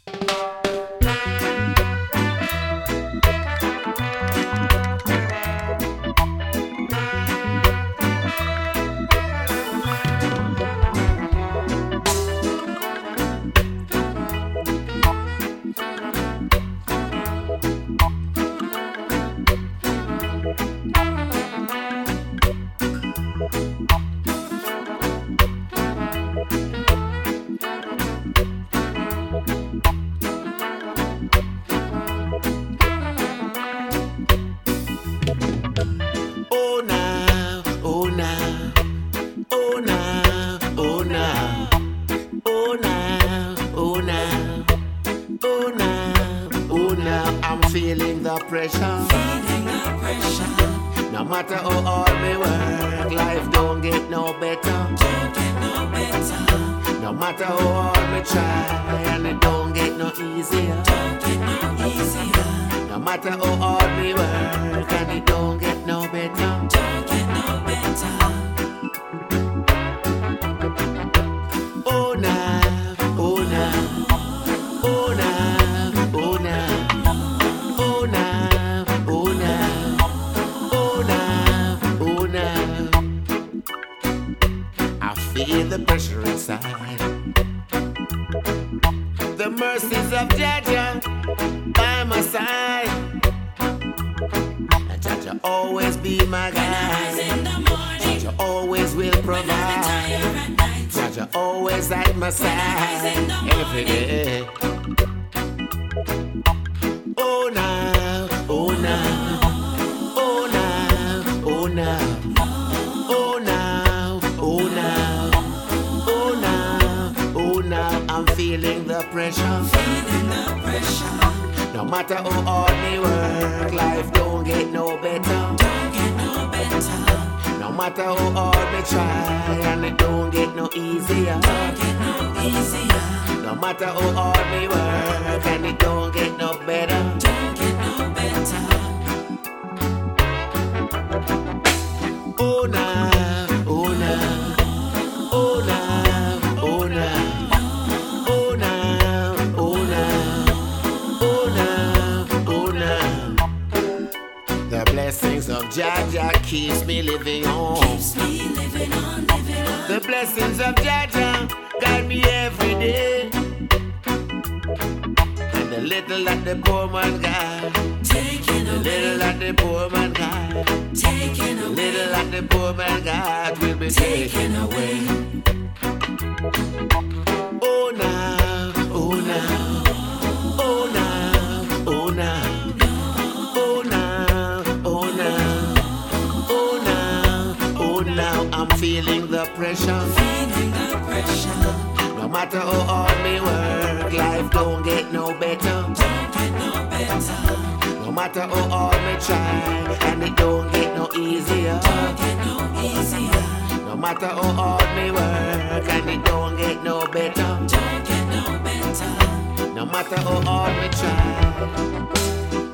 Oh now, oh now, oh now, oh now, oh now, oh now, oh now, oh now. I'm feeling the pressure. No matter how hard me work, life don't get no better. No matter how hard me try, and it don't get no easier. No matter how hard me work, and it don't get no better. Oh now, oh now, oh now, oh now, oh now, oh now, oh now, oh now. I feel the pressure inside. The mercies of Jaja by my side. And Jaja always be my guide. Jaja always will provide. Jaja always at my side every day. Oh now, oh now, oh now, oh now, oh now, oh now, oh now, oh now. I'm feeling the pressure. No matter how hard me work, life don't get no better. No matter how hard me try, and it don't get no easier. No matter how hard me work, and it don't get no better. Oh now, oh now, oh now, oh now, oh now, oh now, oh now, oh now. The blessings of Jaja keeps me living on. The blessings of Jaja guide me every day. And the little that the poor man got, the little that the poor man got, the little that the poor man got will be taken away. Oh now, oh now, oh now, oh now, oh now, oh now, oh now, oh now. I'm feeling the pressure. No matter how hard me work, life don't get no better. No matter how hard me try, and it don't get no easier. No matter how hard me work, and it don't get no better. No matter how hard me try.